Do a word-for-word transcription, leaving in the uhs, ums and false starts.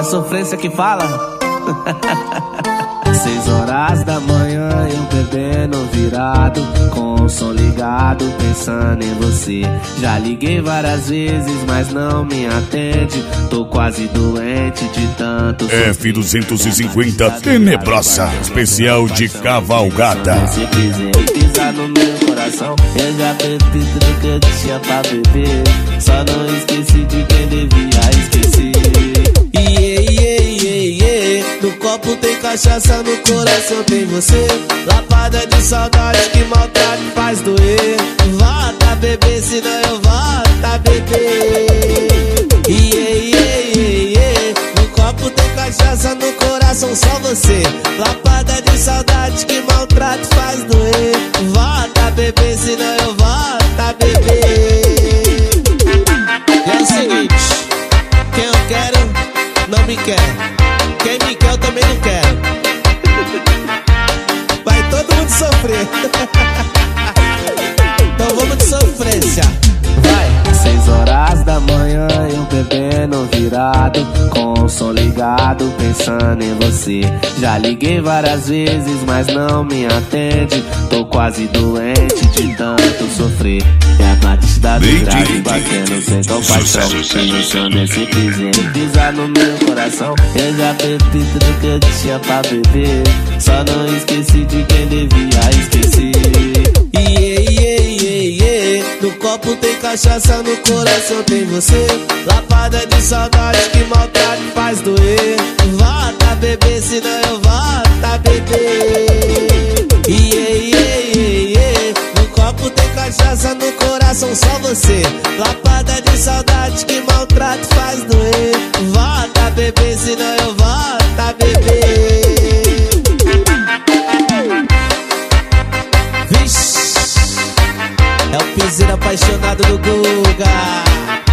sofrência que fala. Seis horas da manhã, eu bebendo virado, com o som ligado, pensando em você. Já liguei várias vezes, mas não me atende. Tô quase doente de tanto F duzentos e cinquenta Tenebrosa, especial de cavalgada. Se quiser pisar no meu coração, eu já bebi tudo que eu tinha pra beber. Só não esqueci de quem devia esquecer. Yeah, yeah, yeah, yeah. No copo tem cachaça, no coração tem você. Lapada de saudade que maltrata e faz doer. Volta beber, senão eu volto a beber. Yeah, yeah, yeah, yeah. No copo tem cachaça, no coração só você. Lapada de saudade que maltrata e faz doer. Volta beber, senão eu volto a beber. E é o seguinte, quem eu quero não me quer. Quem me quer eu também não quero. Vai todo mundo sofrer. Então vamos de sofrência. Vai. Seis horas da manhã, eu bebendo virado, com o som ligado, pensando em você. Já liguei várias vezes, mas não me atende. Tô quase doente de tanto sofrer. É a batida do grave batendo sem compaixão. E no som desse piseiro pisar no meu coração. Eu já bebi tudo que eu tinha pra beber. Só não esqueci de quem devia esquecer. Yeah, yeah, yeah, yeah. No copo tem cachaça, no coração tem você. Lapada de saudade que maltrata e faz doer. Volta beber, senão eu volto a beber. Yeah, yeah, yeah, yeah. No copo tem cachaça, no coração só você. Lapada de saudade que maltrata e faz doer. Volta beber, senão eu volto a beber. Vixe, é o piseiro apaixonado do Guga.